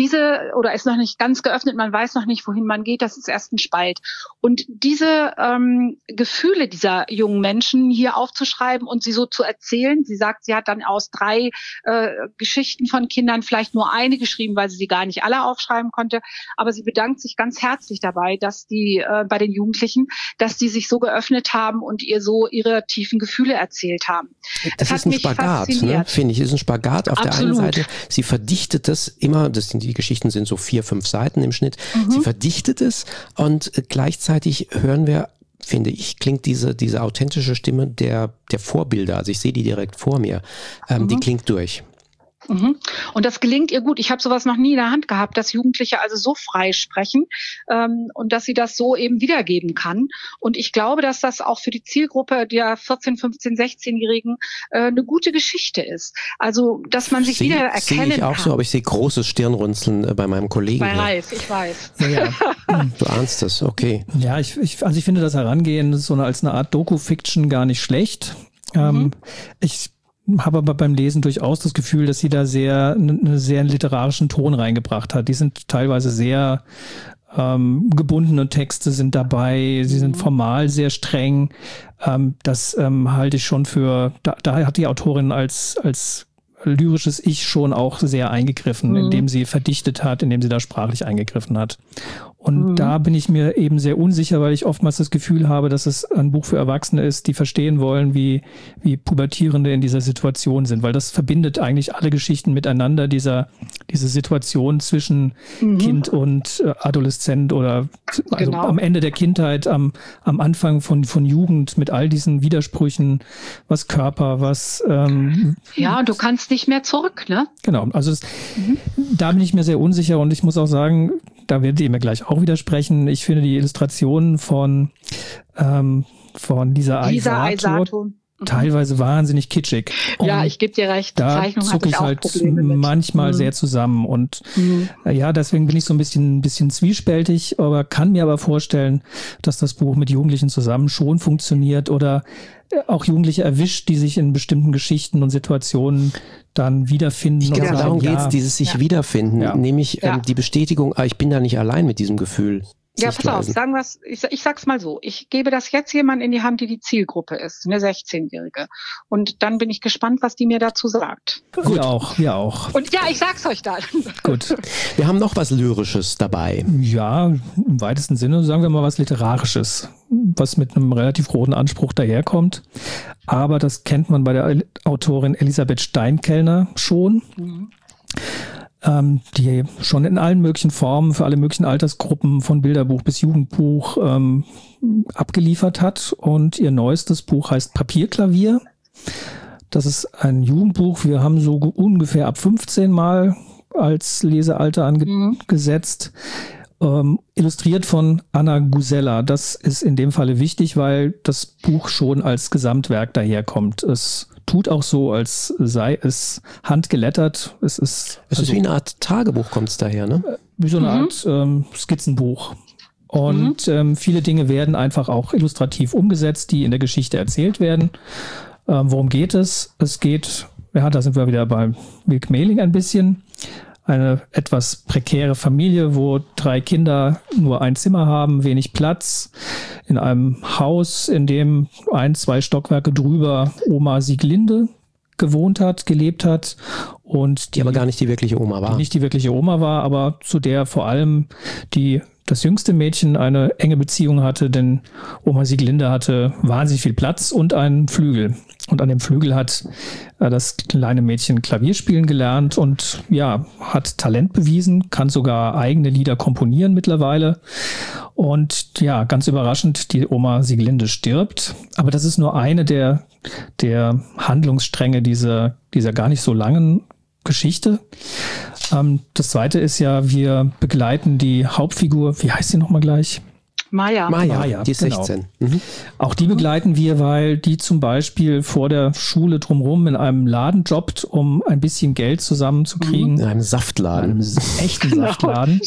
Oder ist noch nicht ganz geöffnet, man weiß noch nicht, wohin man geht, das ist erst ein Spalt. Und diese Gefühle dieser jungen Menschen hier aufzuschreiben und sie so zu erzählen, sie sagt, sie hat dann aus 3 Geschichten von Kindern vielleicht nur eine geschrieben, weil sie gar nicht alle aufschreiben konnte, aber sie bedankt sich ganz herzlich dabei, dass die bei den Jugendlichen, dass die sich so geöffnet haben und ihr so ihre tiefen Gefühle erzählt haben. Das ist ein Spagat, ne, finde ich. Es ist ein Spagat. Auf Absolut. Der einen Seite, sie verdichtet das immer, die Geschichten sind so 4, 5 Seiten im Schnitt. Sie verdichtet es und gleichzeitig hören wir, finde ich, klingt diese authentische Stimme der Vorbilder, also ich sehe die direkt vor mir, die klingt durch. Und das gelingt ihr gut. Ich habe sowas noch nie in der Hand gehabt, dass Jugendliche also so frei sprechen und dass sie das so eben wiedergeben kann. Und ich glaube, dass das auch für die Zielgruppe der 14-, 15-, 16-Jährigen eine gute Geschichte ist. Also, dass man sich wieder erkennen kann. Sehe ich auch so, aber ich sehe großes Stirnrunzeln bei meinem Kollegen. Bei Ralf, ich weiß. Ja. Du ahnst es, okay. Ja, ich finde das Herangehen so als eine Art Doku-Fiction gar nicht schlecht. Ich habe aber beim Lesen durchaus das Gefühl, dass sie da einen sehr literarischen Ton reingebracht hat. Die sind teilweise sehr gebundene Texte sind dabei, sie sind formal sehr streng. Das halte ich schon für, da hat die Autorin als lyrisches Ich schon auch sehr eingegriffen, indem sie verdichtet hat, indem sie da sprachlich eingegriffen hat. Und da bin ich mir eben sehr unsicher, weil ich oftmals das Gefühl habe, dass es ein Buch für Erwachsene ist, die verstehen wollen, wie Pubertierende in dieser Situation sind, weil das verbindet eigentlich alle Geschichten miteinander, diese Situation zwischen Kind und Adoleszent oder also am Ende der Kindheit, am Anfang von Jugend mit all diesen Widersprüchen, was Körper, was ja, und du kannst nicht mehr zurück, ne? Genau, also da bin ich mir sehr unsicher und ich muss auch sagen, da werdet ihr mir gleich auch widersprechen. Ich finde die Illustrationen von Lisa Aisato teilweise wahnsinnig kitschig. Ja, ich gebe dir recht. Da zucke ich halt manchmal sehr zusammen und ja, deswegen bin ich so ein bisschen zwiespältig, aber kann mir aber vorstellen, dass das Buch mit Jugendlichen zusammen schon funktioniert oder auch Jugendliche erwischt, die sich in bestimmten Geschichten und Situationen dann wiederfinden. Ich glaube, darum ja, geht's, dieses sich wiederfinden, nämlich die Bestätigung, ich bin da nicht allein mit diesem Gefühl. Ja, pass auf, sagen wir's, ich sag's mal so, ich gebe das jetzt jemand in die Hand, die Zielgruppe ist, eine 16-Jährige. Und dann bin ich gespannt, was die mir dazu sagt. Wir auch. Und ja, ich sag's euch dann. Gut. Wir haben noch was Lyrisches dabei. Ja, im weitesten Sinne sagen wir mal was Literarisches, was mit einem relativ hohen Anspruch daherkommt. Aber das kennt man bei der Autorin Elisabeth Steinkellner schon. Die schon in allen möglichen Formen für alle möglichen Altersgruppen von Bilderbuch bis Jugendbuch abgeliefert hat. Und ihr neuestes Buch heißt Papierklavier. Das ist ein Jugendbuch. Wir haben so ungefähr ab 15 Mal als Lesealter angesetzt. Illustriert von Anna Gusella. Das ist in dem Falle wichtig, weil das Buch schon als Gesamtwerk daherkommt. Es tut auch so, als sei es handgelettert. Es ist wie eine Art Tagebuch, kommt es daher, ne? Wie so eine Art Skizzenbuch. Und viele Dinge werden einfach auch illustrativ umgesetzt, die in der Geschichte erzählt werden. Worum geht es? Es geht, da sind wir wieder bei Wilk Meling ein bisschen. Eine etwas prekäre Familie, wo 3 Kinder nur ein Zimmer haben, wenig Platz, in einem Haus, in dem 1-2 Stockwerke drüber Oma Sieglinde gelebt hat. Und die aber gar nicht die wirkliche Oma war. Die nicht die wirkliche Oma war, aber zu der vor allem das jüngste Mädchen eine enge Beziehung hatte, denn Oma Sieglinde hatte wahnsinnig viel Platz und einen Flügel. Und an dem Flügel hat das kleine Mädchen Klavier spielen gelernt und ja, hat Talent bewiesen, kann sogar eigene Lieder komponieren mittlerweile. Und ja, ganz überraschend, die Oma Sieglinde stirbt. Aber das ist nur eine der Handlungsstränge dieser gar nicht so langen Geschichte. Das zweite ist ja, wir begleiten die Hauptfigur, wie heißt sie nochmal gleich? Maya, die ist 16. Auch die begleiten wir, weil die zum Beispiel vor der Schule drumherum in einem Laden jobbt, um ein bisschen Geld zusammenzukriegen. In einem Saftladen. In einem echten Saftladen.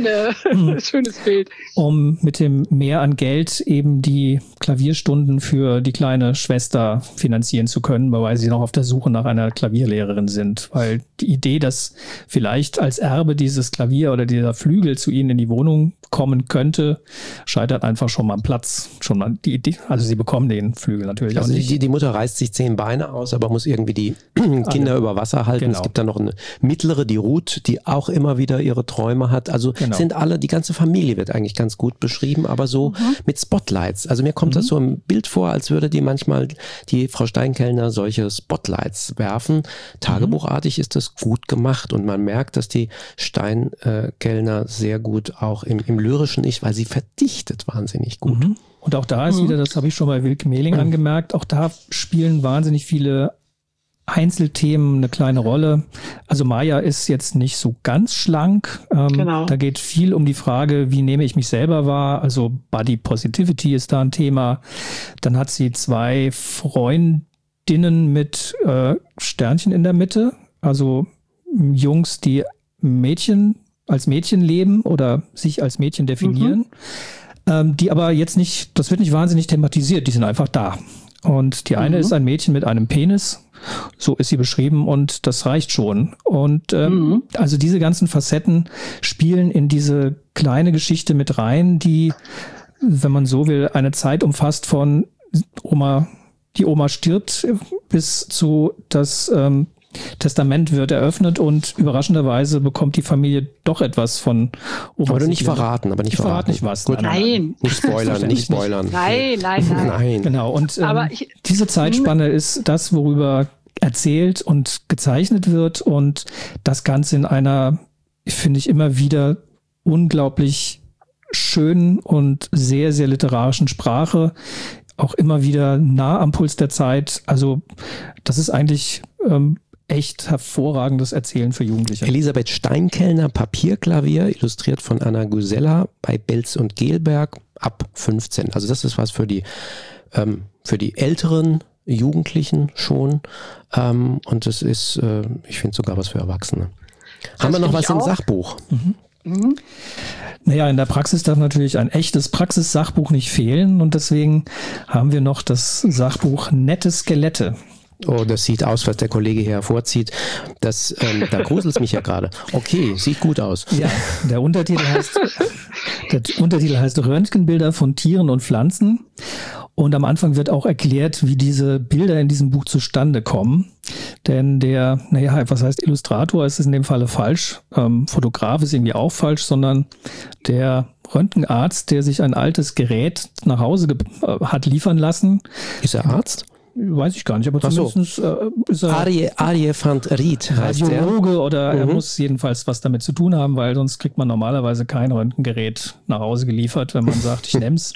Schönes Bild. Um mit dem Mehr an Geld eben die Klavierstunden für die kleine Schwester finanzieren zu können, weil sie noch auf der Suche nach einer Klavierlehrerin sind. Weil die Idee, dass vielleicht als Erbe dieses Klavier oder dieser Flügel zu ihnen in die Wohnung kommen könnte, scheitert einfach schon mal am Platz. Schon mal die Idee. Also sie bekommen den Flügel natürlich auch nicht. Die Mutter reißt sich 10 Beine aus, aber muss irgendwie die Kinder über Wasser halten. Genau. Es gibt dann noch eine mittlere, die Ruth, die auch immer wieder ihre Träume hat. Also sind alle, die ganze Familie wird eigentlich ganz gut beschrieben, aber so mit Spotlights. Also mir kommt das so im Bild vor, als würde die manchmal die Frau Steinkellner solche Spotlights werfen. Tagebuchartig ist das gut gemacht und man merkt, dass die Steinkellner sehr gut auch im lyrischen Ich, weil sie verdichtet wahnsinnig gut. Und auch da ist wieder, das habe ich schon bei Wilk Meling angemerkt, auch da spielen wahnsinnig viele Einzelthemen eine kleine Rolle. Also Maya ist jetzt nicht so ganz schlank. Genau. Da geht viel um die Frage, wie nehme ich mich selber wahr? Also Body Positivity ist da ein Thema. Dann hat sie 2 Freundinnen mit Sternchen in der Mitte. Also Jungs, die als Mädchen leben oder sich als Mädchen definieren. Die aber jetzt nicht, das wird nicht wahnsinnig thematisiert, die sind einfach da. Und die eine ist ein Mädchen mit einem Penis, so ist sie beschrieben und das reicht schon. Und also diese ganzen Facetten spielen in diese kleine Geschichte mit rein, die, wenn man so will, eine Zeit umfasst von die Oma stirbt bis zu das Testament wird eröffnet und überraschenderweise bekommt die Familie doch etwas von Oma. Aber nicht verraten, Ich verrate nicht was. Gut. Nein. Nicht spoilern, nicht spoilern. Nein. Genau, und Aber diese Zeitspanne ist das, worüber erzählt und gezeichnet wird und das Ganze in einer, finde ich, immer wieder unglaublich schönen und sehr, sehr literarischen Sprache, auch immer wieder nah am Puls der Zeit. Also das ist eigentlich echt hervorragendes Erzählen für Jugendliche. Elisabeth Steinkellner, Papierklavier, illustriert von Anna Gusella bei Belz und Gelberg, ab 15. Also das ist was für die älteren Jugendlichen schon. Und das ist, ich finde, sogar was für Erwachsene. Haben wir noch was im Sachbuch? Naja, in der Praxis darf natürlich ein echtes Praxissachbuch nicht fehlen und deswegen haben wir noch das Sachbuch Nette Skelette. Oh, das sieht aus, was der Kollege hier hervorzieht. Da gruselt es mich ja gerade. Okay, sieht gut aus. Ja, der Untertitel heißt Röntgenbilder von Tieren und Pflanzen. Und am Anfang wird auch erklärt, wie diese Bilder in diesem Buch zustande kommen. Denn was heißt Illustrator, ist es in dem Falle falsch. Fotograf ist irgendwie auch falsch, sondern der Röntgenarzt, der sich ein altes Gerät nach Hause hat liefern lassen. Ist er Arzt? Weiß ich gar nicht, aber zumindest ist er Arie van Riet heißt Radiologe oder er muss jedenfalls was damit zu tun haben, weil sonst kriegt man normalerweise kein Röntgengerät nach Hause geliefert, wenn man sagt, ich nehm's.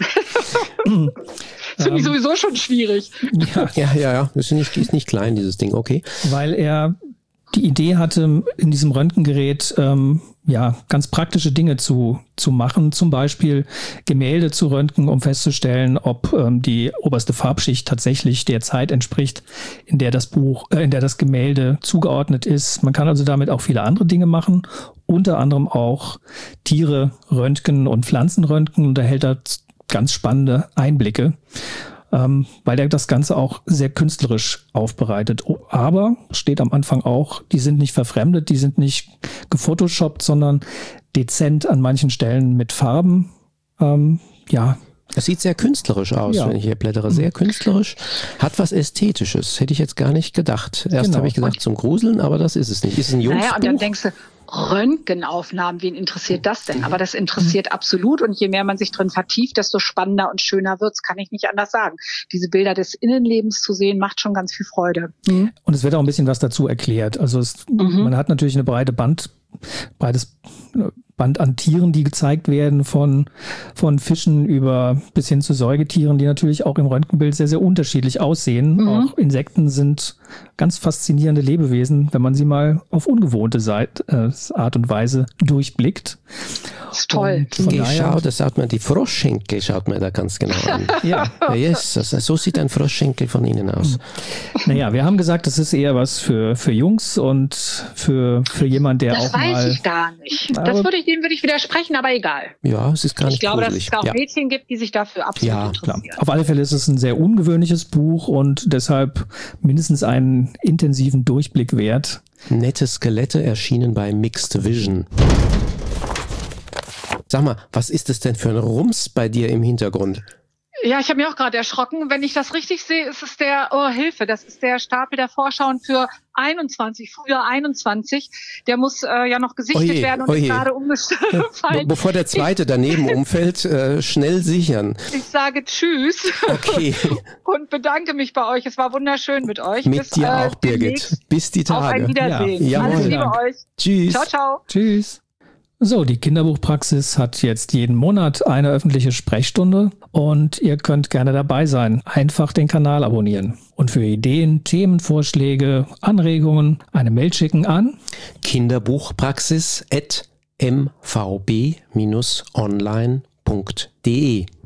Das finde ich sowieso schon schwierig. Ja. Das ist nicht klein, dieses Ding, okay. Weil er die Idee hatte, in diesem Röntgengerät ganz praktische Dinge zu machen, zum Beispiel Gemälde zu röntgen, um festzustellen, ob die oberste Farbschicht tatsächlich der Zeit entspricht, in der das Gemälde zugeordnet ist. Man kann also damit auch viele andere Dinge machen, unter anderem auch Tiere röntgen und Pflanzen röntgen und erhält da ganz spannende Einblicke. Weil er das Ganze auch sehr künstlerisch aufbereitet. Aber steht am Anfang auch, die sind nicht verfremdet, die sind nicht gefotoshoppt, sondern dezent an manchen Stellen mit Farben. Es sieht sehr künstlerisch aus, wenn ich hier blättere. Sehr künstlerisch. Hat was Ästhetisches. Hätte ich jetzt gar nicht gedacht. Erst habe ich gesagt zum Gruseln, aber das ist es nicht. Ist ein Jungsbuch. Naja, und dann denkst du, Röntgenaufnahmen, wen interessiert das denn? Aber das interessiert absolut und je mehr man sich drin vertieft, desto spannender und schöner wird's, kann ich nicht anders sagen. Diese Bilder des Innenlebens zu sehen, macht schon ganz viel Freude. Und es wird auch ein bisschen was dazu erklärt. Also man hat natürlich eine breites Band an Tieren, die gezeigt werden, von Fischen bis hin zu Säugetieren, die natürlich auch im Röntgenbild sehr, sehr unterschiedlich aussehen. Auch Insekten sind ganz faszinierende Lebewesen, wenn man sie mal auf ungewohnte Art und Weise durchblickt. Das ist toll. Das sagt man, die Froschschenkel schaut man da ganz genau an. Yes, so sieht ein Froschschenkel von innen aus. Naja, wir haben gesagt, das ist eher was für Jungs und für jemanden, der das auch mal... Das weiß ich gar nicht. Dem würde ich widersprechen, aber egal. Ja, es ist gar nicht Ich glaube, gruselig. dass es auch Mädchen gibt, die sich dafür absolut interessieren. Klar. Auf alle Fälle ist es ein sehr ungewöhnliches Buch und deshalb mindestens einen intensiven Durchblick wert. Nette Skelette erschienen bei Mixed Vision. Sag mal, was ist es denn für ein Rums bei dir im Hintergrund? Ja, ich habe mich auch gerade erschrocken. Wenn ich das richtig sehe, ist es das ist der Stapel der Vorschauen für 21, Frühjahr 21. Der muss noch gesichtet werden und ist gerade umgefallen. Bevor der zweite daneben umfällt, schnell sichern. Ich sage Tschüss. Okay. Und bedanke mich bei euch. Es war wunderschön mit euch. Mit dir auch, Birgit. Bis die Tage. Auf ein Wiedersehen. Ja. Alles Liebe euch. Tschüss. Ciao, ciao. Tschüss. So, die Kinderbuchpraxis hat jetzt jeden Monat eine öffentliche Sprechstunde und ihr könnt gerne dabei sein. Einfach den Kanal abonnieren. Und für Ideen, Themenvorschläge, Anregungen eine Mail schicken an kinderbuchpraxis@mvb-online.de